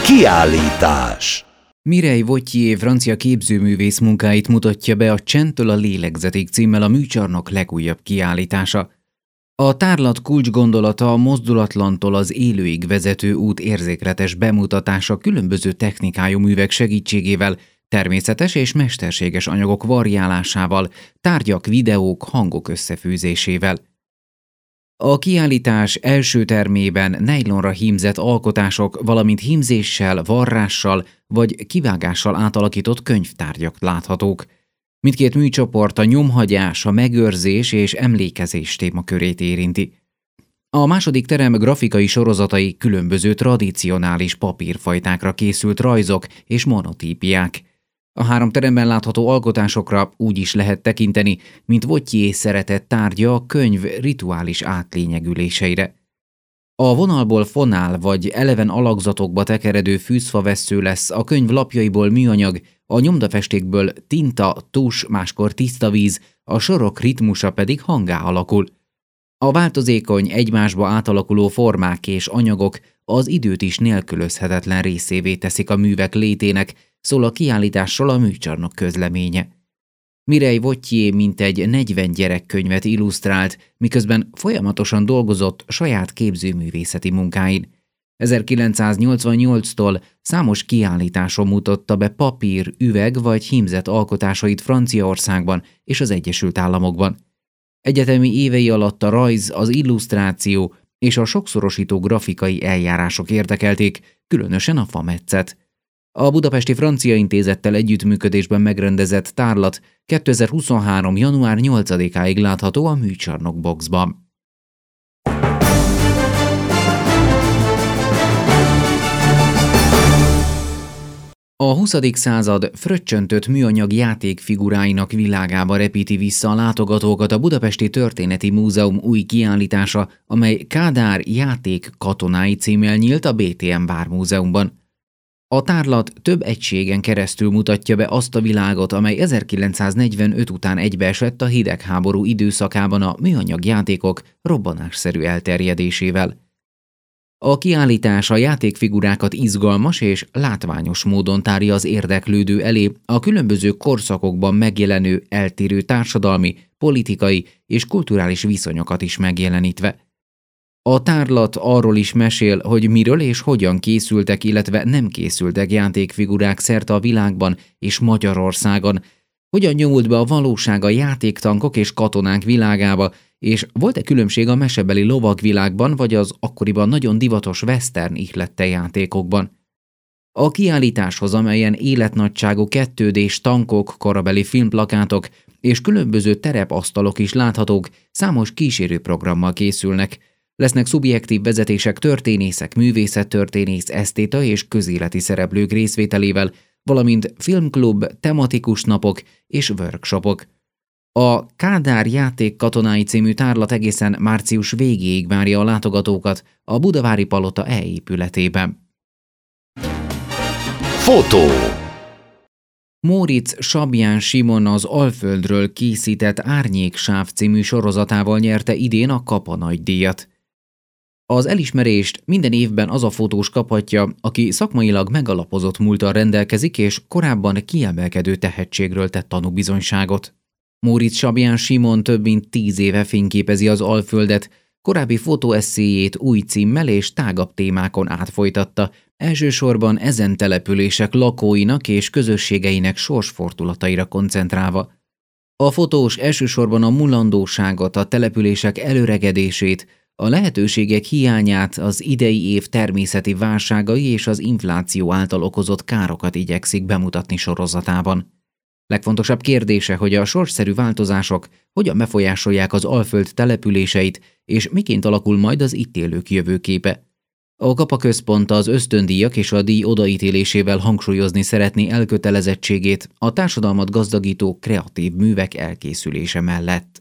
Kiállítás. Mireille Vauthier francia képzőművész munkáit mutatja be a Csendtől a lélegzetig címmel a műcsarnok legújabb kiállítása. A tárlat kulcsgondolata a mozdulatlantól az élőig vezető út érzékletes bemutatása különböző technikájú művek segítségével, természetes és mesterséges anyagok variálásával, tárgyak, videók, hangok összefűzésével. A kiállítás első termében nejlonra hímzett alkotások, valamint hímzéssel, varrással vagy kivágással átalakított könyvtárgyak láthatók. Mindkét műcsoport a nyomhagyás, a megőrzés és emlékezés témakörét érinti. A második terem grafikai sorozatai különböző tradicionális papírfajtákra készült rajzok és monotípiák. A három teremben látható alkotásokra úgy is lehet tekinteni, mint Vauthier szeretett tárgya a könyv rituális átlényegüléseire. A vonalból fonál vagy eleven alakzatokba tekeredő fűzfavessző lesz, a könyv lapjaiból műanyag, a nyomdafestékből tinta, tus, máskor tiszta víz, a sorok ritmusa pedig hangá alakul. A változékony, egymásba átalakuló formák és anyagok az időt is nélkülözhetetlen részévé teszik a művek létének, szól a kiállításról a műcsarnok közleménye. Mireille Vauthier mintegy 40 gyerekkönyvet illusztrált, miközben folyamatosan dolgozott saját képzőművészeti munkáin. 1988-tól számos kiállításon mutatta be papír, üveg vagy hímzett alkotásait Franciaországban és az Egyesült Államokban. Egyetemi évei alatt a rajz, az illusztráció és a sokszorosító grafikai eljárások érdekelték, különösen a fametszet. A Budapesti Francia Intézettel együttműködésben megrendezett tárlat 2023. január 8-áig látható a Műcsarnok Boxban. A 20. század fröccsöntött műanyag játékfiguráinak világába repíti vissza a látogatókat a Budapesti Történeti Múzeum új kiállítása, amely Kádár játék katonái címmel nyílt a BTM Vármúzeumban. A tárlat több egységen keresztül mutatja be azt a világot, amely 1945 után egybeesett a hidegháború időszakában a műanyag játékok robbanásszerű elterjedésével. A kiállítás a játékfigurákat izgalmas és látványos módon tárja az érdeklődő elé, a különböző korszakokban megjelenő eltérő társadalmi, politikai és kulturális viszonyokat is megjelenítve. A tárlat arról is mesél, hogy miről és hogyan készültek, illetve nem készültek játékfigurák szerte a világban és Magyarországon, hogyan nyomult be a valóság a játéktankok és katonák világába, és volt-e különbség a mesebeli lovagvilágban vagy az akkoriban nagyon divatos western ihlette játékokban. A kiállításhoz, amelyen életnagyságú 2D-s tankok, korabeli filmplakátok és különböző terepasztalok is láthatók, számos kísérőprogrammal készülnek. Lesznek szubjektív vezetések történészek, művészettörténész, esztéta és közéleti szereplők részvételével, valamint filmklub, tematikus napok és workshopok. A Kádár játék katonái című tárlat egészen március végéig várja a látogatókat a Budavári Palota E-épületében. Fotó. Móricz Sabján Simon az Alföldről készített Árnyéksáv című sorozatával nyerte idén a Kapa nagydíjat. Az elismerést minden évben az a fotós kaphatja, aki szakmailag megalapozott múlttal rendelkezik és korábban kiemelkedő tehetségről tett tanúbizonyságot. Móricz Sabján Simon több mint 10 éve fényképezi az Alföldet, korábbi fotóesszéjét új címmel és tágabb témákon átfolytatta, elsősorban ezen települések lakóinak és közösségeinek sorsfordulataira koncentrálva. A fotós elsősorban a mulandóságot, a települések előregedését, a lehetőségek hiányát, az idei év természeti válságai és az infláció által okozott károkat igyekszik bemutatni sorozatában. Legfontosabb kérdése, hogy a sorsszerű változások hogyan befolyásolják az Alföld településeit, és miként alakul majd az itt élők jövőképe. A Kapa Központ az ösztöndíjak és a díj odaítélésével hangsúlyozni szeretné elkötelezettségét a társadalmat gazdagító kreatív művek elkészülése mellett.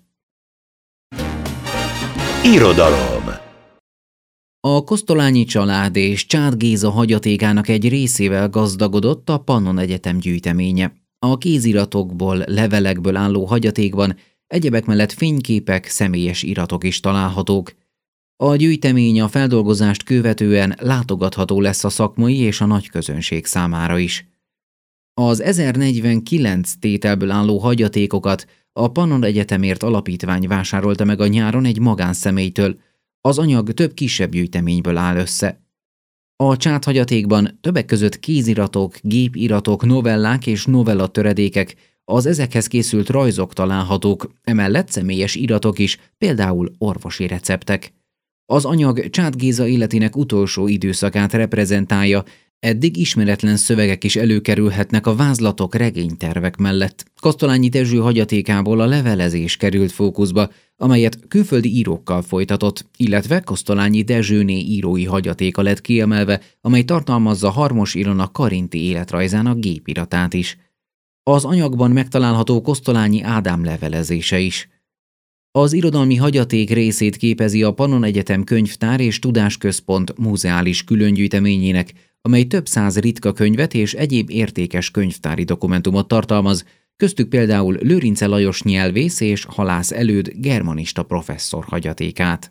Irodalom. A Kosztolányi család és Csád Géza hagyatékának egy részével gazdagodott a Pannon Egyetem gyűjteménye. A kéziratokból, levelekből álló hagyatékban egyebek mellett fényképek, személyes iratok is találhatók. A gyűjtemény a feldolgozást követően látogatható lesz a szakmai és a nagy közönség számára is. Az 1049 tételből álló hagyatékokat a Pannon Egyetemért Alapítvány vásárolta meg a nyáron egy magánszemélytől, az anyag több kisebb gyűjteményből áll össze. A csáthagyatékban többek között kéziratok, gépiratok, novellák és novellatöredékek, az ezekhez készült rajzok találhatók, emellett személyes iratok is, például orvosi receptek. Az anyag Csáth Géza életének utolsó időszakát reprezentálja, eddig ismeretlen szövegek is előkerülhetnek a vázlatok, regénytervek mellett. Kosztolányi Dezső hagyatékából a levelezés került fókuszba, amelyet külföldi írókkal folytatott, illetve Kosztolányi Dezsőné írói hagyatéka lett kiemelve, amely tartalmazza Harmos Ilona karinti életrajzának gépiratát is. Az anyagban megtalálható Kosztolányi Ádám levelezése is. Az irodalmi hagyaték részét képezi a Pannon Egyetem könyvtár és tudásközpont muzeális különgyűjteményének, amely több száz ritka könyvet és egyéb értékes könyvtári dokumentumot tartalmaz, köztük például Lőrince Lajos nyelvész és halász előd germanista professzor hagyatékát.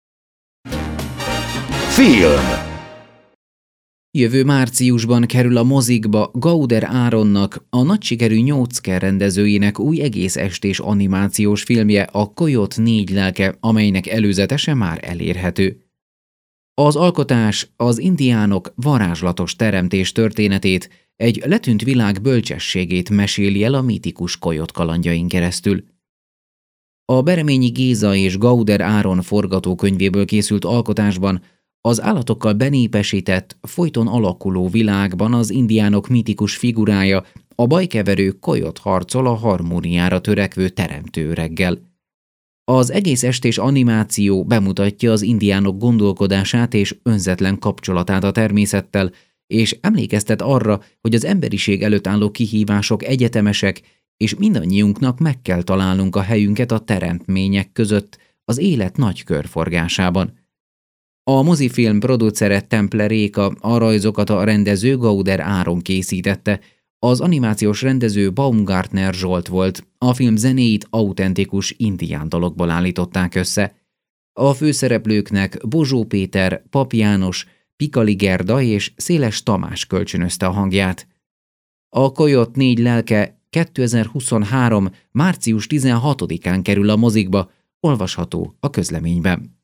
Film. Jövő márciusban kerül a mozikba Gauder Áronnak, a nagy sikerű Nyóczker rendezőjének új egész estés animációs filmje, a Coyote 4 lelke, amelynek előzetese már elérhető. Az alkotás az indiánok varázslatos teremtés történetét, egy letűnt világ bölcsességét meséli el a mítikus Coyote kalandjain keresztül. A Bereményi Géza és Gauder Áron forgatókönyvéből készült alkotásban az állatokkal benépesített, folyton alakuló világban az indiánok mítikus figurája, a bajkeverő Coyote harcol a harmóniára törekvő teremtő öreggel. Az egész estés animáció bemutatja az indiánok gondolkodását és önzetlen kapcsolatát a természettel, és emlékeztet arra, hogy az emberiség előtt álló kihívások egyetemesek, és mindannyiunknak meg kell találnunk a helyünket a teremtmények között, az élet nagy körforgásában. A mozifilm producere Temple Réka, a rajzokat a rendező Gauder Áron készítette, az animációs rendező Baumgartner Zsolt volt, a film zenéit autentikus indián dalokból állították össze. A főszereplőknek Bozsó Péter, Pap János, Pikali Gerda és Széles Tamás kölcsönözte a hangját. A Coyote 4 lelke 2023. március 16-án kerül a mozikba, olvasható a közleményben.